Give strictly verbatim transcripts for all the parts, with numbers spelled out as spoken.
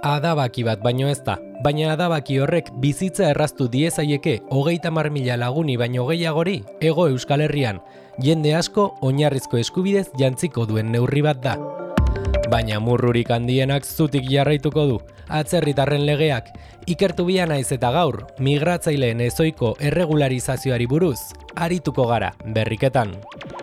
adabaki bat baino ez da, baina adabaki horrek bizitza erraztu diezaieke hogeita hamar mila laguni baino gehiagori Hego Euskal Herrian, jende asko oinarrizko eskubidez jantziko duen neurri bat da. Baina murrurik handienak zutik jarraituko du, atzerritarren legeak, ikertu bia naiz eta gaur, migratzaileen ezoiko erregularizazioari buruz, arituko gara berriketan.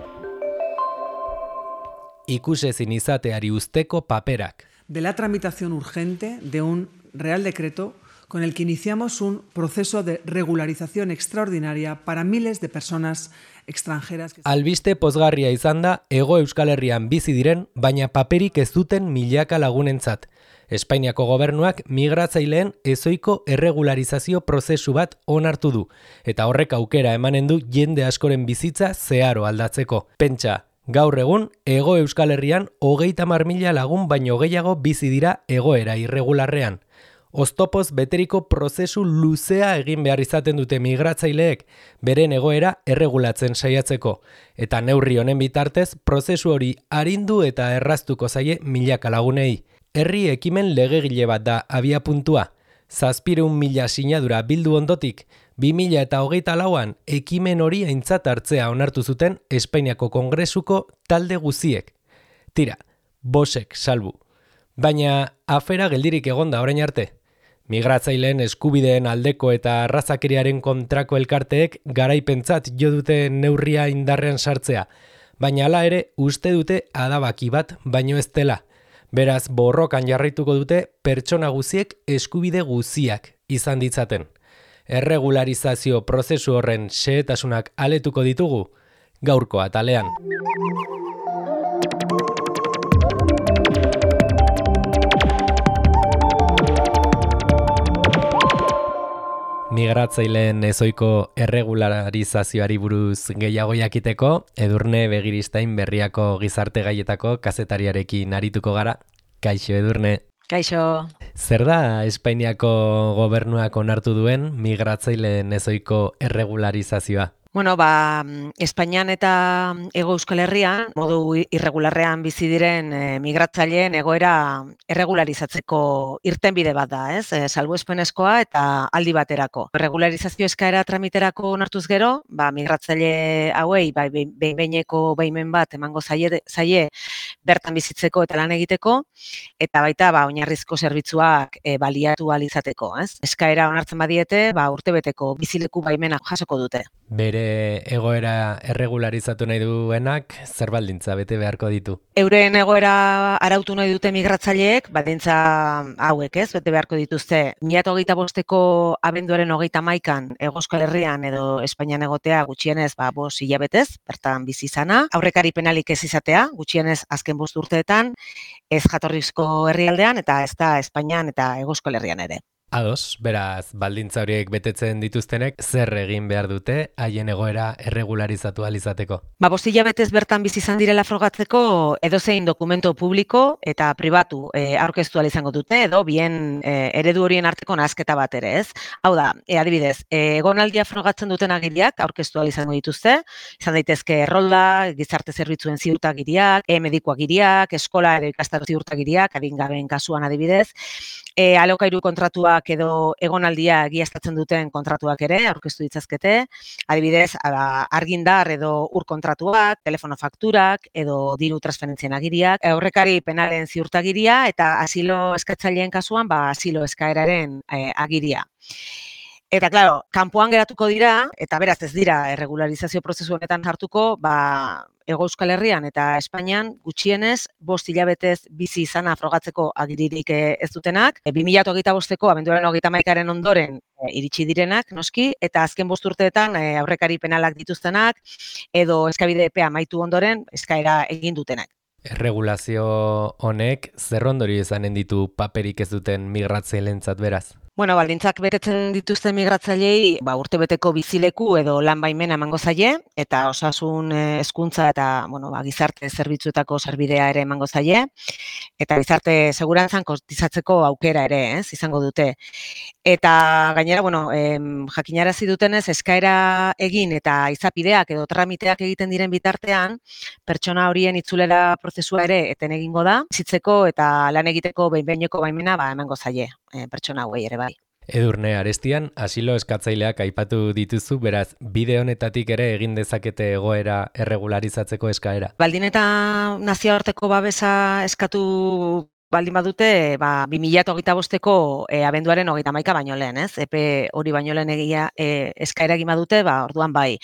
Ikusezin izateari usteko paperak. De la tramitación urgente de un Real Decreto con el que iniciamos un proceso de regularización extraordinaria para miles de personas extranjeras. Albiste pozgarria izan da Hego Euskal Herrian bizi diren, baina paperik ez duten milaka lagunentzat. Espainiako gobernuak migratzaileen ezoiko erregularizazio prozesu bat onartu du, eta horrek aukera emanen du jende askoren bizitza zeharo aldatzeko. Pentsa, gaur egun, Hego Euskal Herrian hogeita hamar mila lagun baino gehiago bizi dira egoera irregularrean. Oztopoz beteriko prozesu luzea egin behar izaten dute migratzaileek beren egoera erregulatzen saiatzeko, eta neurri honen bitartez prozesu hori arindu eta erraztuko zaie milaka lagunei. Herri ekimen legegile bat da abia puntua. Zazpireun mila sinadura bildu ondotik, bi mila eta hogeita lauan ekimen hori aintzat hartzea onartu zuten Espainiako Kongresuko talde guziek. Tira, bosek salbu. Baina afera geldirik egonda orain arte. Migratzaileen eskubideen aldeko eta arrazakeriaren kontrako elkarteek garaipentzat jo dute neurria indarrean sartzea, baina hala ere uste dute adabaki bat baino ez dela. Beraz, borrokan jarraituko dute pertsona guziek eskubide guziak izan ditzaten. Erregularizazio prozesu horren xehetasunak aletuko ditugu gaurko atalean. Migratzaileen ezoiko erregularizazioari buruz gehiago jakiteko, Edurne Begiristain Berriako gizarte gaietako kazetariarekin arituko gara. Kaixo, Edurne. Kaixo. Zer da Espainiako gobernuak onartu duen migratzaileen ezoiko erregularizazioa? Bueno, ba, Espainian eta Hego Euskal Herrian, modu irregularrean bizi diren e, migratzaileen egoera erregularizatzeko irtenbide bat da, ez? E, salbuespenezkoa eta aldi baterako. Regularizazio eskaera tramiterako onartuz gero, ba, migratzaile hauei bai behin-behineko baimen bat emango zaie, zaie bertan bizitzeko eta lan egiteko, eta baita ba, oinarrizko zerbitzuak e, baliatu ahal izateko, ez? Eskaera onartzen badiete, ba, urtebeteko bizileku baimenak jasoko dute. Bere egoera erregularizatu nahi duenak, zer baldintza bete beharko ditu? Euren egoera arautu nahi dute migratzaileek, baldintza hauek ez, bete beharko dituzte. mila hogeita bosteko abenduaren hogeita hamaikan Hego Euskal Herrian edo Espainian egotea gutxienez ba, bost hilabetez, bertan bizi izana. Aurrekari penalik ez izatea, gutxienez azken bost urteetan, ez jatorrizko herrialdean eta ez da Espainian eta Hego Euskal Herrian ere. Ados, beraz, baldintza horiek betetzen dituztenek, zer egin behar dute haien egoera erregularizatu ahal izateko? Ba, bost hilabetez bertan bizi izan direla frogatzeko edozein dokumento publiko eta pribatu e, aurkeztu ahal izango dute, edo bien e, eredu horien arteko nahasketa bat ere, ez? Hau da, e, adibidez, e, egonaldia frogatzen duten agiriak aurkeztu ahal izango dituzte, izan daitezke errolda, gizarte zerbitzuen ziurtagiriak, e, medikuagiriak, eskola edo ikastaro ziurtagiriak, adingabeen kasuan adibidez, E, alokairu kontratuak edo egonaldia egiaztatzen duten kontratuak ere aurkeztu ditzazkete, adibidez argindar edo ur kontratuak, telefono fakturak edo diru transferentzien agiriak, aurrekari penalen ziurtagiria eta asilo eskatzaileen kasuan ba asilo eskaeraren e, agiria. Eta, klaro, kanpoan geratuko dira, eta beraz ez dira erregularizazio prozesu honetan hartuko, ba, Hego Euskal Herrian eta Espainian gutxienez bost hilabetez bizi izana frogatzeko agiririk ez dutenak, bi mila hogeita bosteko abenduaren hogeita hamaikaren ondoren e, iritsi direnak, noski, eta azken bost urteetan e, aurrekari penalak dituztenak, edo eskabide epea amaitu ondoren eskaera egin dutenak. Erregulazio honek zer ondorio izanen ditu paperik ez duten migratzaileentzat beraz? Bueno, baldintzak betetzen dituzten migratzaileei ba, urtebeteko bizileku edo lan baimena emango zaie, eta osasun hezkuntza eta bueno, ba, gizarte zerbitzuetako sarbidea ere emango zaie. eta gizarte segurantzan kotizatzeko aukera ere, ez, izango dute. Eta gainera, bueno, em, jakinarazi dutenez, eskaera egin eta izapideak edo tramiteak egiten diren bitartean, pertsona horien itzulera prozesua ere eten egingo da, bizitzeko eta lan egiteko behin-behineko baimena ba, emango zaie e, pertsona hauei ere bai. Edurne, arestian, asilo eskatzaileak aipatu dituzu, beraz, bide honetatik ere egin dezakete egoera erregularizatzeko eskaera. Baldin eta nazioarteko babesa eskatu baldin badute, ba, bi mila hogeita bosteko e, abenduaren hogeita hamaika baino lehen, ez? Epe hori baino lehen egia e, eskaera egin badute, ba, orduan bai.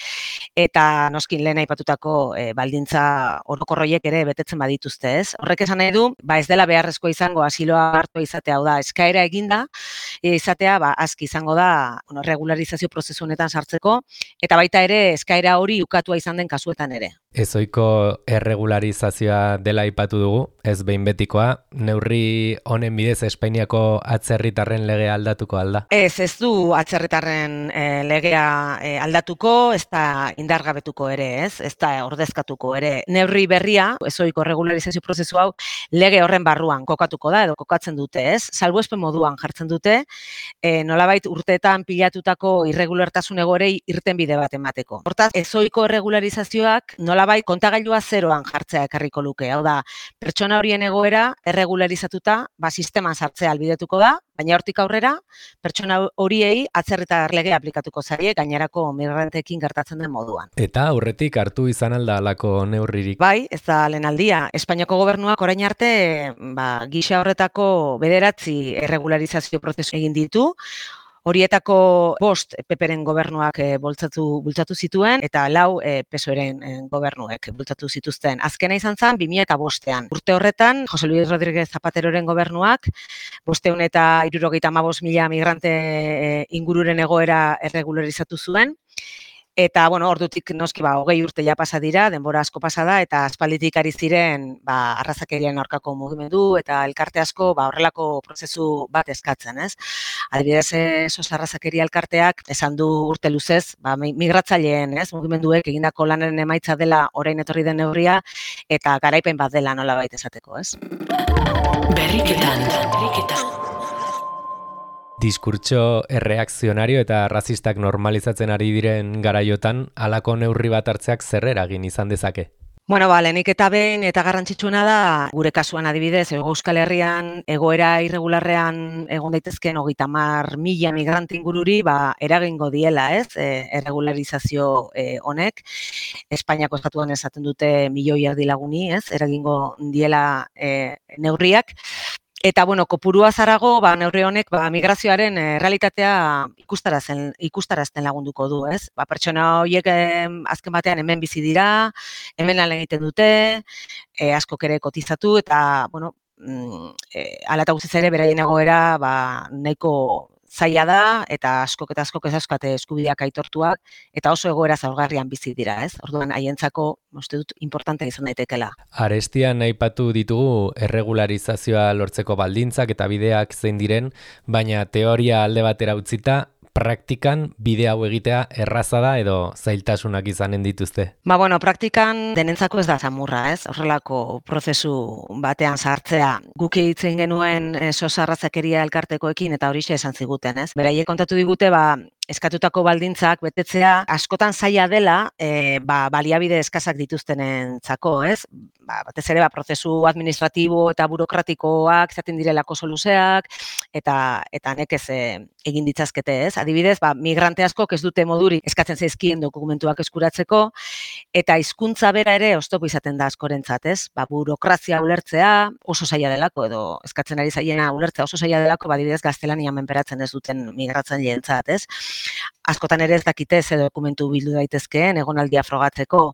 Eta noskin lehen aipatutako e, baldintza orokorroiek ere betetzen badituzte, ez? Horrek esan nahi du, ba, ez dela beharrezko izango asiloa hartu izatea, hau da, eskaera eginda, e, izatea, ba, aski izango da, bueno, regularizazio prozesu honetan sartzeko, eta baita ere eskaera hori ukatua izan den kasuetan ere. Ezoiko erregularizazioa dela aipatu dugu, ez behin betikoa, neurri honen bidez Espainiako atzerritarren legea aldatuko alda? Ez, ez du atzerritarren e, legea e, aldatuko, ez da indargabetuko ere, ez, ez da ordezkatuko ere. Neurri berria, ezoiko regularizazio prozesu hau, lege horren barruan kokatuko da, edo kokatzen dute, ez, salbuespen moduan jartzen dute, e, nolabait urteetan pilatutako irregulartasun egorei irtenbide bat emateko. Hortaz, ezoiko regularizazioak nolabait kontagailua zeroan jartzea ekarriko luke, hau da, pertsona horien egoera erregularizatuta, ba, sisteman sartzea albidetuko da, baina hortik aurrera, pertsona horiei atzerritar legea aplikatuko zaie, gainerako migranteekin gertatzen den moduan. Eta aurretik hartu izan alda alako neurririk? Bai, ez da lehen aldia. Espainiako gobernuak orain arte, ba, gisa horretako bederatzi erregularizazio prozesu egin ditu, horietako bost P P-ren gobernuak e, bultzatu, bultzatu zituen, eta lau e, P S O E-ren e, gobernuek bultzatu zituzten. Azkena izan zen, bi mila bostean. Urte horretan, Jose Luis Rodríguez Zapateroren gobernuak, bosteun eta hirurogeita hamabost mila migrante e, ingururen egoera erregularizatu zuen, eta, bueno, ordutik noski ba, hogei urte ja pasa dira, denbora asko pasa da, eta aspalditik ari ziren ba, arrazakerian aurkako mugimendu, eta elkarte asko ba, horrelako prozesu bat eskatzen, ez? Adibidez, sos arrazakeria elkarteak esan du urte luzez, ba, migratzaileen, ez? Mugimenduek egindako lanaren emaitza dela orain etorri den neurria, eta garaipen bat dela nolabait esateko, ez? Berriketan, berriketan. Diskurtso erreakzionario eta razistak normalizatzen ari diren garaiotan, halako neurri bat hartzeak zer eragin izan dezake? Bueno, ba, lehenik eta behin eta garrantzitsuena da, gure kasuan adibidez, Hego Euskal Herrian egoera irregularrean egon daitezkeen hogeita hamar mila migrante ingururi, ba, eragingo diela, ez, e, erregularizazio e, honek. Espainiako estatuan esaten dute milioi erdi laguni, ez, eragingo diela e, neurriak. Eta, bueno, kopurua zarago, ba, neurri honek, ba, migrazioaren e, realitatea ikustarazten, ikustarazten lagunduko du, ez? Ba, pertsona horiek e, azken batean hemen bizi dira, hemen lan egiten dute, e, askok ere kotizatu, eta, bueno, mm, e, ala eta guztiz ere beraien egoera, ba, nahiko zaila da, eta askok eta askok ez askate eskubideak aitortuak, eta oso egoera zaurgarrian bizi dira, ez? Orduan, haientzako, uste dut, importante izan daitekela. Arestian aipatu ditugu erregularizazioa lortzeko baldintzak eta bideak zein diren, baina teoria alde batera utzita, praktikan bide hau egitea erraza da edo zailtasunak izanen dituzte? Ba, bueno, praktikan denentzako ez da zamurra, ez? Horrelako prozesu batean sartzea. Guk egiten genuen e, sosa arrazakeria elkartekoekin eta horixe esan ziguten, ez? Beraiek kontatu digute, ba, eskatutako baldintzak betetzea askotan zaila dela, e, ba, baliabide eskazak dituztenentzako, ez? Ba, batez ere, ba, prozesu administratibo eta burokratikoak izaten direlako soluzeak, eta eta nekez e, egin ditzazkete, ez? Adibidez, ba, migrante askok ez dute moduri eskatzen zaizkien dokumentuak eskuratzeko, eta hizkuntza bera ere oztopo izaten da askorentzat, ez? Ba, burokrazia ulertzea oso zaila delako, edo eskatzen ari zaiena ulertzea oso zaila delako, ba, adibidez, gaztelania menperatzen ez duten migratzaileen,tzat, ez? Askotan ere ez dakite ze dokumentu bildu daitezkeen egonaldia frogatzeko.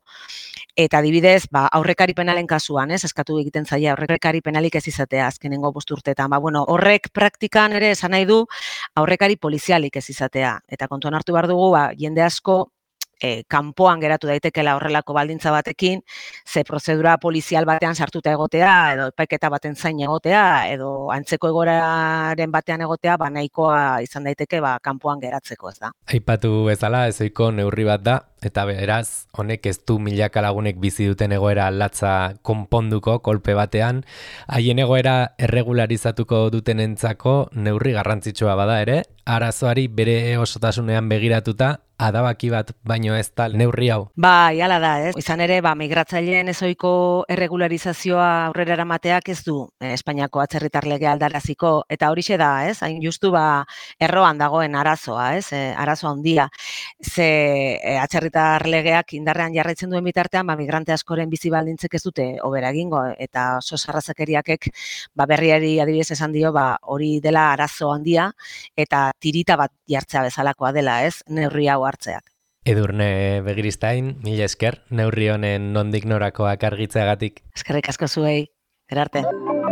Eta adibidez, ba, aurrekari penalen kasuan, ez, eskatu egiten zaia aurrekari penalik ez izatea azkenengo bost urteetan. Ba, bueno, horrek praktikan ere esan nahi du aurrekari polizialik ez izatea. Eta kontuan hartu behar dugu, ba, jende asko E, kanpoan geratu daitekela horrelako baldintza batekin, ze prozedura polizial batean sartuta egotea, edo epaiketa baten zain egotea, edo antzeko egoraren batean egotea, ba nahikoa izan daiteke ba kanpoan geratzeko, ez da. Aipatu bezala, ezoiko neurri bat da, eta beraz, honek ez du milaka lagunek bizi duten egoera latza konponduko kolpe batean, haien egoera erregularizatuko dutenentzako neurri garrantzitsua bada ere, arazoari bere osotasunean begiratuta, adabaki bat baino ez da neurri hau. Bai, hala da, ez? Izan ere, ba, migratzaileen ezohiko erregularizazioa aurrera eramateak ez du eh, Espainiako atzerritar legea aldaraziko, eta horixe da, ez? Hain justu ba erroan dagoen arazoa, ez? E, arazo handia. Ze e, atzerritar legeak indarrean jarraitzen duen bitartean, ba migrante askoren bizi baldintzek ez dute hobera egingo, eta oso sarrazakeriakek ba berriari adibidez esan dio, ba hori dela arazo handia eta tirita bat jartzea bezalakoa dela, ez? Neurri hau hartzeak. Edurne Begiristain, mila esker, neurri honen nondik norakoak argitzeagatik. Eskerrik asko zuei, gerarte.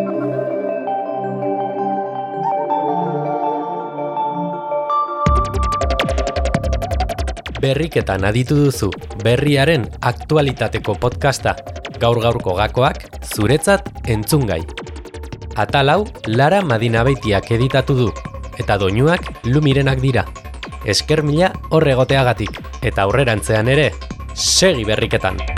Berriketan aditu duzu, berriaren aktualitateko podcasta, gaur-gaurko gakoak, zuretzat entzungai. Atal hau, Lara Madinabeitiak editatu du, eta doinuak Lumirenak dira. Esker mila horregoteagatik, eta aurrerantzean ere, segi berriketan!